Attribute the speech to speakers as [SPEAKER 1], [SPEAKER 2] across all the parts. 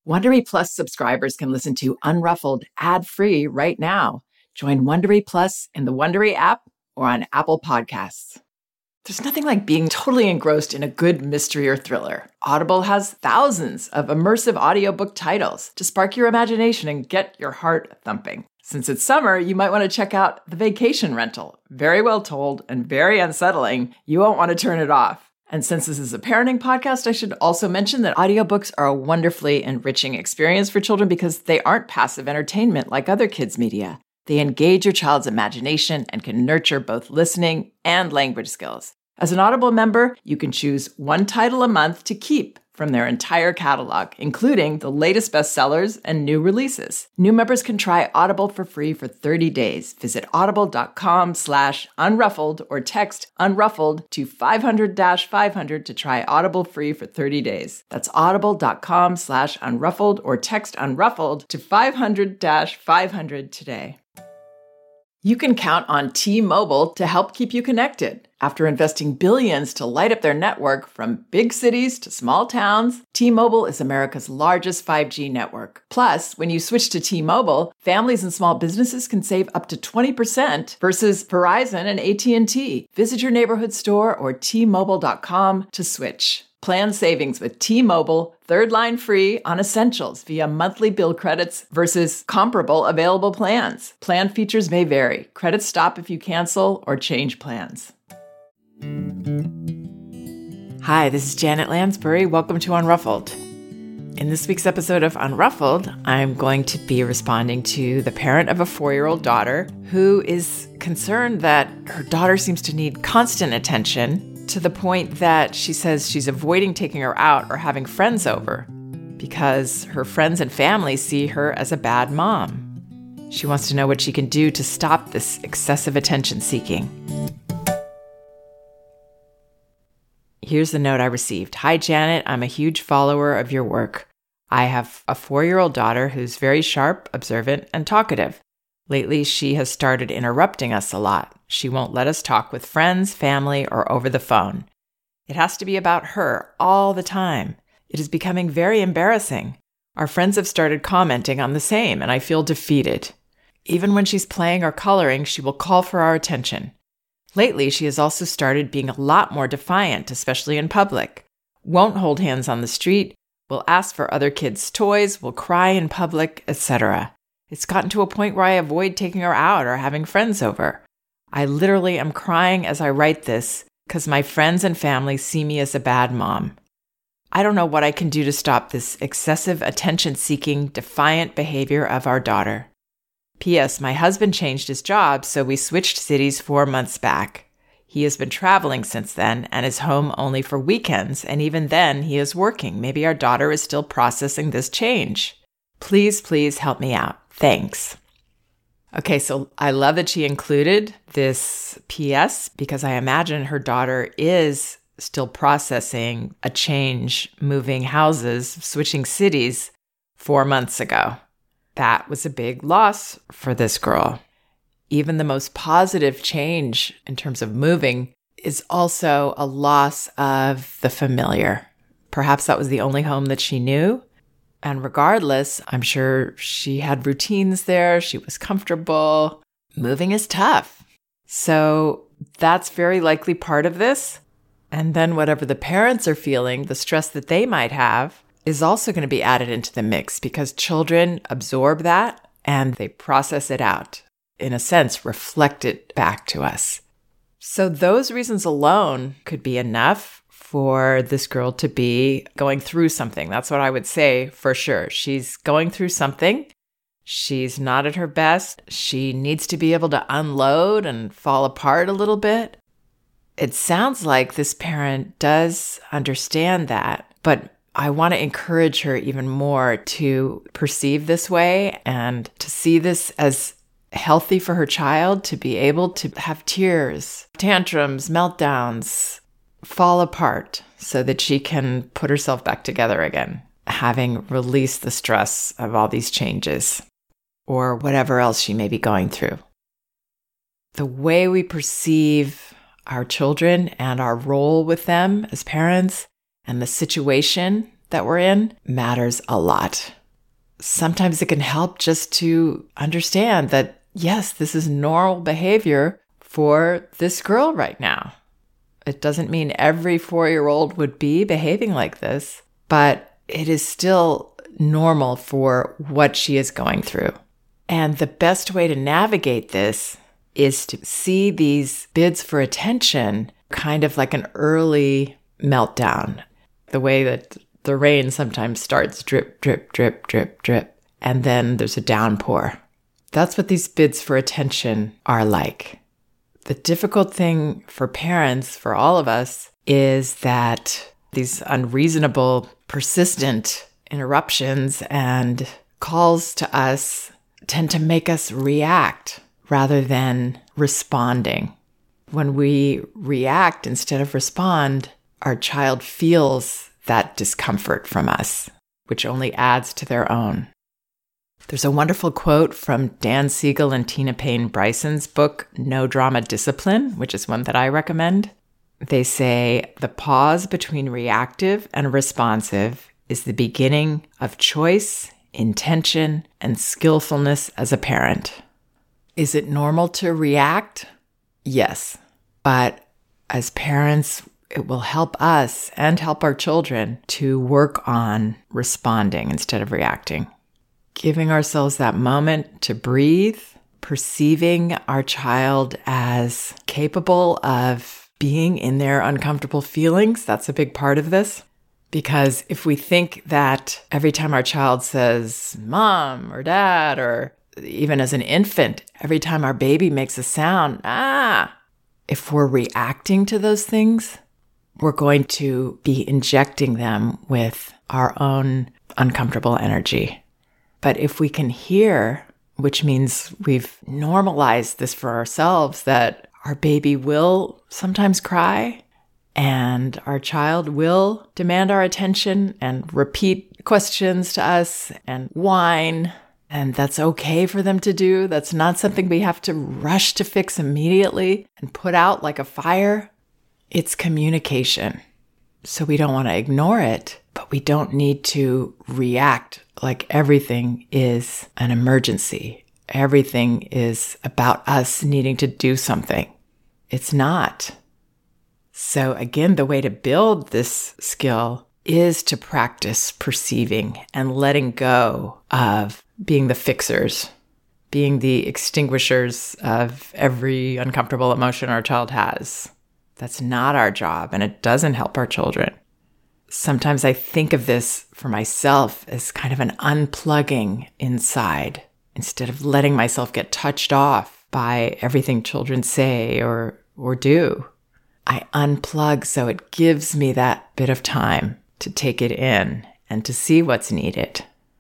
[SPEAKER 1] Wondery Plus subscribers can listen to Unruffled ad-free right now. Join Wondery Plus in the Wondery app or on Apple Podcasts. There's nothing like being totally engrossed in a good mystery or thriller. Audible has thousands of immersive audiobook titles to spark your imagination and get your heart thumping. Since it's summer, you might want to check out The Vacation Rental. Very well told and very unsettling. You won't want to turn it off. And since this is a parenting podcast, I should also mention that audiobooks are a wonderfully enriching experience for children because they aren't passive entertainment like other kids' media. They engage your child's imagination and can nurture both listening and language skills. As an Audible member, you can choose one title a month to keep from their entire catalog, including the latest bestsellers and new releases. New members can try Audible for free for 30 days. Visit audible.com/unruffled or text unruffled to 500-500 to try Audible free for 30 days. That's audible.com/unruffled or text unruffled to 500-500 today. You can count on T-Mobile to help keep you connected. After investing billions to light up their network from big cities to small towns, T-Mobile is America's largest 5G network. Plus, when you switch to T-Mobile, families and small businesses can save up to 20% versus Verizon and AT&T. Visit your neighborhood store or T-Mobile.com to switch. Plan savings with T-Mobile, third line free on essentials via monthly bill credits versus comparable available plans. Plan features may vary. Credits stop if you cancel or change plans. Hi, this is Janet Lansbury. Welcome to Unruffled. In this week's episode of Unruffled, I'm going to be responding to the parent of a 4-year-old daughter who is concerned that her daughter seems to need constant attention to the point that she says she's avoiding taking her out or having friends over because her friends and family see her as a bad mom. She wants to know what she can do to stop this excessive attention seeking. Here's the note I received. Hi, Janet. I'm a huge follower of your work. I have a 4-year-old daughter who's very sharp, observant, and talkative. Lately, she has started interrupting us a lot. She won't let us talk with friends, family, or over the phone. It has to be about her all the time. It is becoming very embarrassing. Our friends have started commenting on the same, and I feel defeated. Even when she's playing or coloring, she will call for our attention. Lately, she has also started being a lot more defiant, especially in public. Won't hold hands on the street, will ask for other kids' toys, will cry in public, etc. It's gotten to a point where I avoid taking her out or having friends over. I literally am crying as I write this because my friends and family see me as a bad mom. I don't know what I can do to stop this excessive attention-seeking, defiant behavior of our daughter. P.S. My husband changed his job, so we switched cities 4 months back. He has been traveling since then and is home only for weekends, and even then he is working. Maybe our daughter is still processing this change. Please help me out. Thanks. Okay, so I love that she included this PS because I imagine her daughter is still processing a change, moving houses, switching cities 4 months ago. That was a big loss for this girl. Even the most positive change in terms of moving is also a loss of the familiar. Perhaps that was the only home that she knew. And regardless, I'm sure she had routines there. She was comfortable. Moving is tough. So that's very likely part of this. And then whatever the parents are feeling, the stress that they might have, is also going to be added into the mix because children absorb that and they process it out. In a sense, reflect it back to us. So those reasons alone could be enough for this girl to be going through something. That's what I would say for sure. She's going through something. She's not at her best. She needs to be able to unload and fall apart a little bit. It sounds like this parent does understand that, but I want to encourage her even more to perceive this way and to see this as healthy for her child to be able to have tears, tantrums, meltdowns, fall apart so that she can put herself back together again, having released the stress of all these changes or whatever else she may be going through. The way we perceive our children and our role with them as parents and the situation that we're in matters a lot. sometimes it can help just to understand that, yes, this is normal behavior for this girl right now. It doesn't mean every 4-year-old would be behaving like this, but it is still normal for what she is going through. And the best way to navigate this is to see these bids for attention kind of like an early meltdown, the way that the rain sometimes starts drip, drip, drip, drip, drip, and then there's a downpour. That's what these bids for attention are like. The difficult thing for parents, for all of us, is that these unreasonable, persistent interruptions and calls to us tend to make us react rather than responding. When we react instead of respond, our child feels that discomfort from us, which only adds to their own. There's a wonderful quote from Dan Siegel and Tina Payne Bryson's book, No Drama Discipline, which is one that I recommend. They say, the pause between reactive and responsive is the beginning of choice, intention, and skillfulness as a parent. Is it normal to react? Yes. But as parents, it will help us and help our children to work on responding instead of reacting. Giving ourselves that moment to breathe, perceiving our child as capable of being in their uncomfortable feelings. That's a big part of this. Because if we think that every time our child says mom or dad, or even as an infant, every time our baby makes a sound, if we're reacting to those things, we're going to be injecting them with our own uncomfortable energy. But if we can hear, which means we've normalized this for ourselves, that our baby will sometimes cry and our child will demand our attention and repeat questions to us and whine, and that's okay for them to do. That's not something we have to rush to fix immediately and put out like a fire. It's communication. So we don't want to ignore it, but we don't need to react like everything is an emergency. Everything is about us needing to do something. It's not. So again, the way to build this skill is to practice perceiving and letting go of being the fixers, being the extinguishers of every uncomfortable emotion our child has. That's not our job, and it doesn't help our children. Sometimes I think of this for myself as kind of an unplugging inside, instead of letting myself get touched off by everything children say or do. I unplug so it gives me that bit of time to take it in and to see what's needed.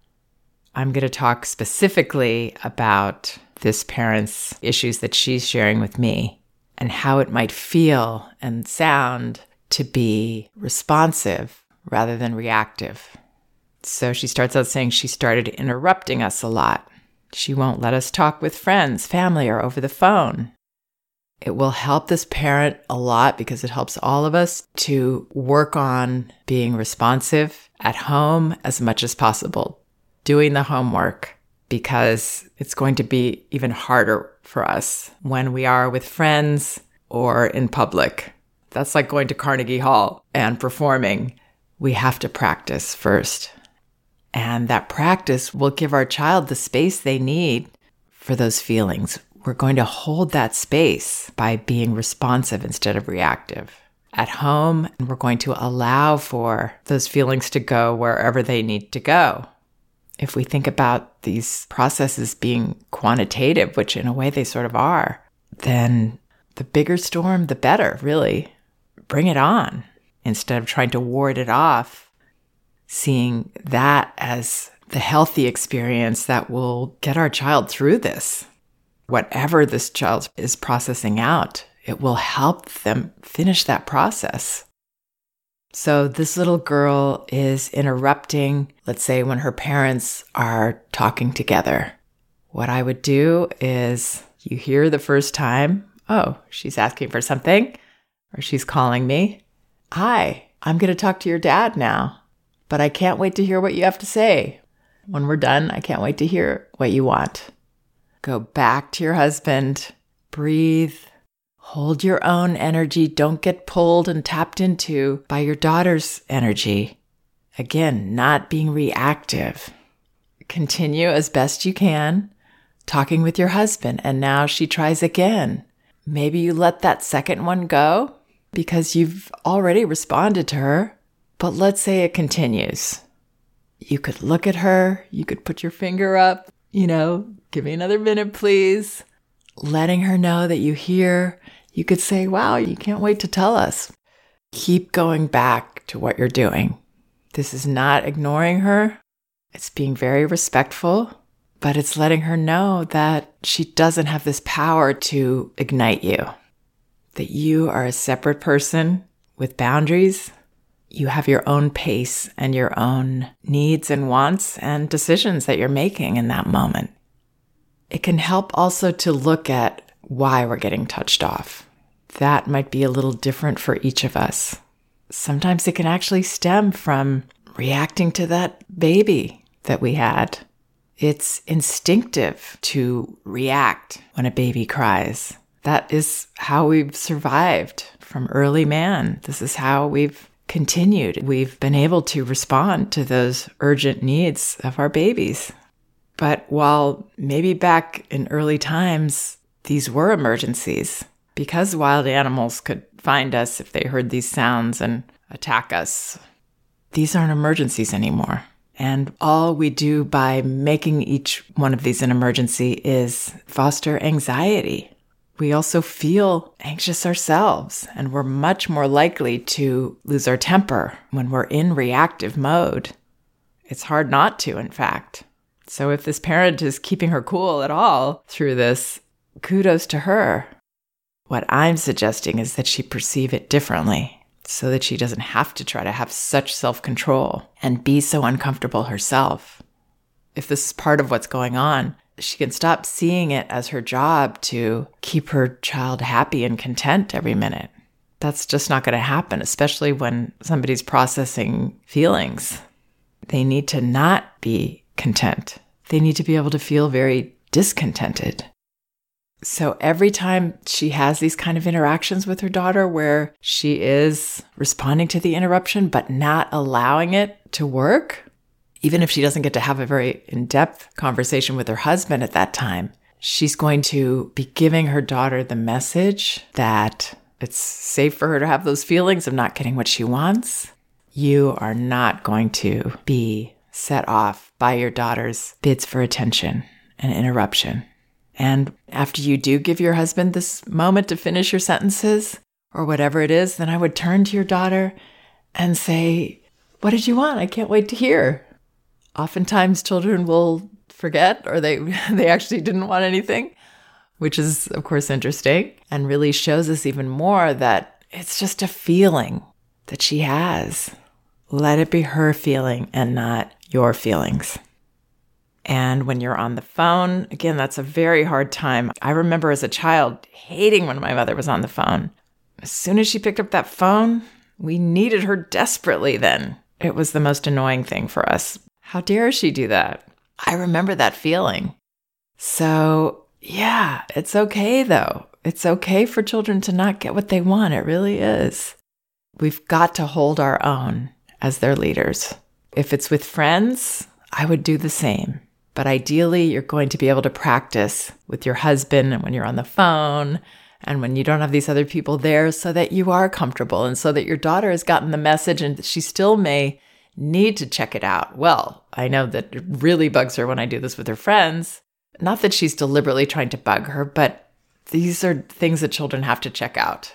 [SPEAKER 1] I'm going to talk specifically about this parent's issues that she's sharing with me and how it might feel and sound to be responsive rather than reactive. So she starts out saying she started interrupting us a lot. She won't let us talk with friends, family, or over the phone. It will help this parent a lot because it helps all of us to work on being responsive at home as much as possible, doing the homework, because it's going to be even harder for us when we are with friends or in public. That's like going to Carnegie Hall and performing. We have to practice first. And that practice will give our child the space they need for those feelings. We're going to hold that space by being responsive instead of reactive. At home, we're going to allow for those feelings to go wherever they need to go. If we think about these processes being quantitative, which in a way they sort of are, then the bigger storm, the better, really. Bring it on instead of trying to ward it off, seeing that as the healthy experience that will get our child through this. Whatever this child is processing out, it will help them finish that process. So this little girl is interrupting, let's say, when her parents are talking together. What I would do is, you hear the first time, oh, she's asking for something, or she's calling me. Hi, I'm going to talk to your dad now, but I can't wait to hear what you have to say. When we're done, I can't wait to hear what you want. Go back to your husband. Breathe. Hold your own energy. Don't get pulled and tapped into by your daughter's energy. Again, not being reactive. Continue as best you can, talking with your husband. And now she tries again. Maybe you let that second one go because you've already responded to her. But let's say it continues. You could look at her. You could put your finger up, give me another minute, please. Letting her know that you hear. You could say, wow, you can't wait to tell us. Keep going back to what you're doing. This is not ignoring her. It's being very respectful, but it's letting her know that she doesn't have this power to ignite you, that you are a separate person with boundaries. You have your own pace and your own needs and wants and decisions that you're making in that moment. It can help also to look at why we're getting touched off. That might be a little different for each of us. Sometimes it can actually stem from reacting to that baby that we had. It's instinctive to react when a baby cries. That is how we've survived from early man. This is how we've continued. We've been able to respond to those urgent needs of our babies. But while maybe back in early times, these were emergencies, because wild animals could find us if they heard these sounds and attack us, these aren't emergencies anymore. And all we do by making each one of these an emergency is foster anxiety. We also feel anxious ourselves, and we're much more likely to lose our temper when we're in reactive mode. It's hard not to, in fact. So if this parent is keeping her cool at all through this, kudos to her. What I'm suggesting is that she perceive it differently so that she doesn't have to try to have such self-control and be so uncomfortable herself. If this is part of what's going on, she can stop seeing it as her job to keep her child happy and content every minute. That's just not going to happen, especially when somebody's processing feelings. They need to not be content. They need to be able to feel very discontented. So every time she has these kind of interactions with her daughter where she is responding to the interruption but not allowing it to work, even if she doesn't get to have a very in-depth conversation with her husband at that time, she's going to be giving her daughter the message that it's safe for her to have those feelings of not getting what she wants. You are not going to be set off by your daughter's bids for attention and interruption. And after you do give your husband this moment to finish your sentences or whatever it is, then I would turn to your daughter and say, what did you want? I can't wait to hear. Oftentimes children will forget or they actually didn't want anything, which is, of course, interesting and really shows us even more that it's just a feeling that she has. Let it be her feeling and not your feelings. And when you're on the phone, again, that's a very hard time. I remember as a child hating when my mother was on the phone. As soon as she picked up that phone, we needed her desperately then. It was the most annoying thing for us. How dare she do that? I remember that feeling. So, yeah, it's okay though. It's okay for children to not get what they want. It really is. We've got to hold our own as their leaders. If it's with friends, I would do the same. But ideally, you're going to be able to practice with your husband and when you're on the phone and when you don't have these other people there so that you are comfortable and so that your daughter has gotten the message and she still may need to check it out. Well, I know that it really bugs her when I do this with her friends. Not that she's deliberately trying to bug her, but these are things that children have to check out.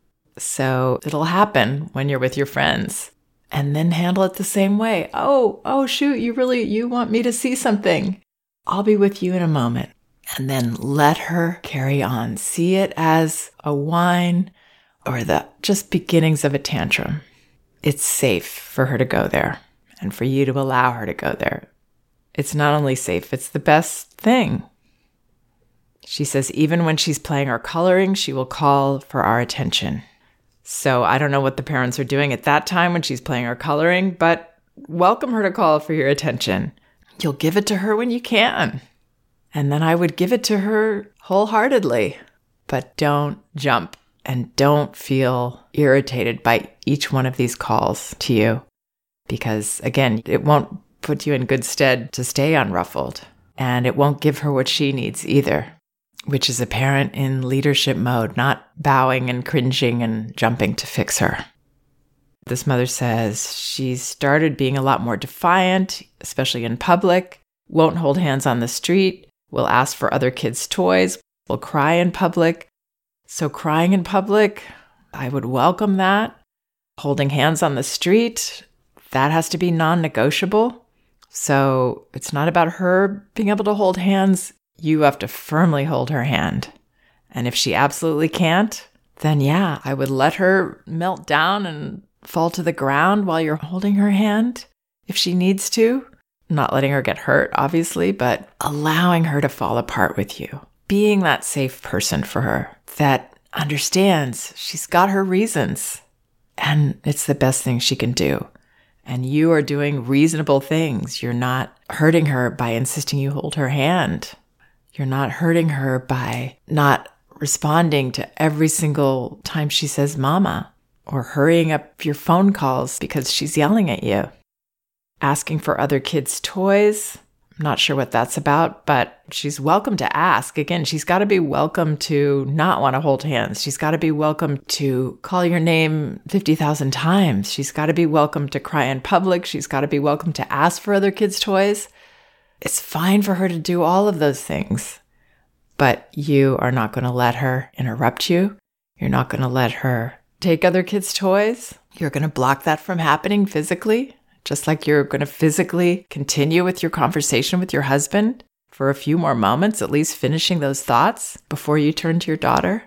[SPEAKER 1] So it'll happen when you're with your friends. And then handle it the same way. Oh, shoot, you want me to see something. I'll be with you in a moment. And then let her carry on. See it as a whine or the just beginnings of a tantrum. It's safe for her to go there and for you to allow her to go there. It's not only safe, it's the best thing. She says even when she's playing or coloring, she will call for our attention. So I don't know what the parents are doing at that time when she's playing or coloring, but welcome her to call for your attention. you'll give it to her when you can. And then I would give it to her wholeheartedly. But don't jump and don't feel irritated by each one of these calls to you. Because again, it won't put you in good stead to stay unruffled. And it won't give her what she needs either, which is a parent in leadership mode, not bowing and cringing and jumping to fix her. This mother says she's started being a lot more defiant, especially in public, won't hold hands on the street, will ask for other kids' toys, will cry in public. So crying in public, I would welcome that. Holding hands on the street, that has to be non-negotiable. So it's not about her being able to hold hands. You have to firmly hold her hand. And if she absolutely can't, then yeah, I would let her melt down and fall to the ground while you're holding her hand if she needs to. Not letting her get hurt, obviously, but allowing her to fall apart with you. Being that safe person for her that understands she's got her reasons and it's the best thing she can do. And you are doing reasonable things. You're not hurting her by insisting you hold her hand. You're not hurting her by not responding to every single time she says mama, or hurrying up your phone calls because she's yelling at you. Asking for other kids' toys. I'm not sure what that's about, but she's welcome to ask. Again, she's got to be welcome to not want to hold hands. She's got to be welcome to call your name 50,000 times. She's got to be welcome to cry in public. She's got to be welcome to ask for other kids' toys. It's fine for her to do all of those things, but you are not going to let her interrupt you. You're not going to let her take other kids' toys. You're going to block that from happening physically. Just like you're going to physically continue with your conversation with your husband for a few more moments, at least finishing those thoughts before you turn to your daughter.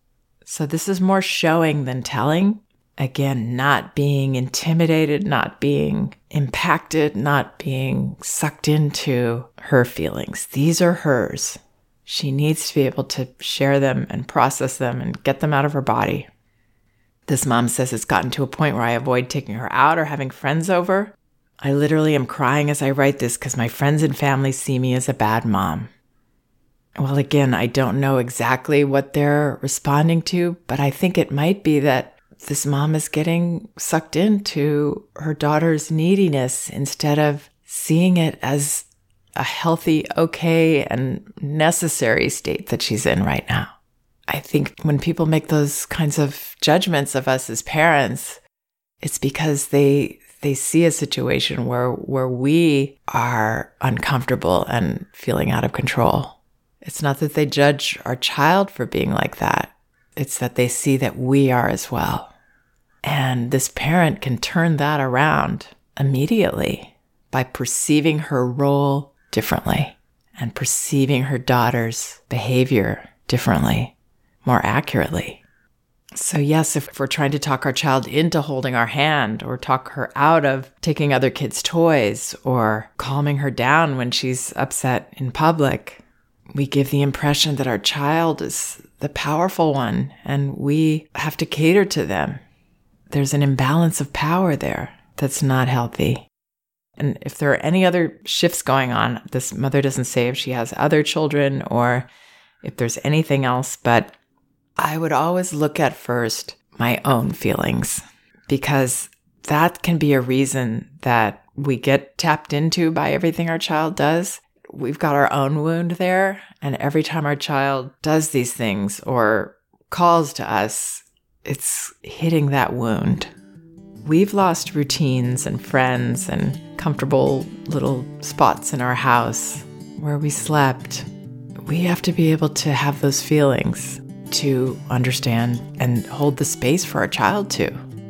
[SPEAKER 1] So this is more showing than telling. Again, not being intimidated, not being impacted, not being sucked into her feelings. These are hers. She needs to be able to share them and process them and get them out of her body. This mom says it's gotten to a point where I avoid taking her out or having friends over. I literally am crying as I write this because my friends and family see me as a bad mom. Well, again, I don't know exactly what they're responding to, but I think it might be that this mom is getting sucked into her daughter's neediness instead of seeing it as a healthy, okay, and necessary state that she's in right now. I think when people make those kinds of judgments of us as parents, it's because they see a situation where we are uncomfortable and feeling out of control. It's not that they judge our child for being like that. It's that they see that we are as well. And this parent can turn that around immediately by perceiving her role differently and perceiving her daughter's behavior differently, more accurately. So yes, if we're trying to talk our child into holding our hand or talk her out of taking other kids' toys or calming her down when she's upset in public, we give the impression that our child is the powerful one and we have to cater to them. There's an imbalance of power there that's not healthy. And if there are any other shifts going on, this mother doesn't say if she has other children or if there's anything else, but I would always look at first my own feelings, because that can be a reason that we get tapped into by everything our child does. We've got our own wound there, and every time our child does these things or calls to us, it's hitting that wound. We've lost routines and friends and comfortable little spots in our house where we slept. We have to be able to have those feelings to understand and hold the space for our child too.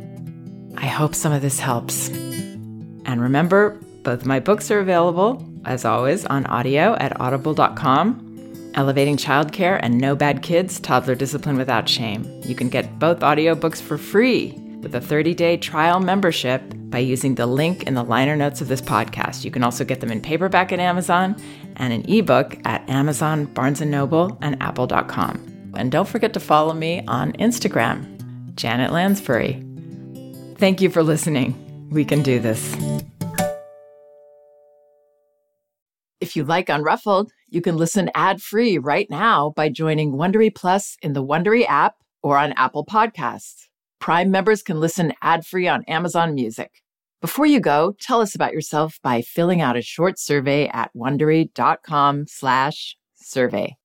[SPEAKER 1] I hope some of this helps. And remember, both my books are available, as always, on audio at audible.com. Elevating Childcare and No Bad Kids, Toddler Discipline Without Shame. You can get both audiobooks for free with a 30-day trial membership by using the link in the liner notes of this podcast. You can also get them in paperback at Amazon and an ebook at Amazon, Barnes & Noble, and Apple.com. And don't forget to follow me on Instagram, Janet Lansbury. Thank you for listening. We can do this. If you like Unruffled, you can listen ad-free right now by joining Wondery Plus in the Wondery app or on Apple Podcasts. Prime members can listen ad-free on Amazon Music. Before you go, tell us about yourself by filling out a short survey at Wondery.com/survey.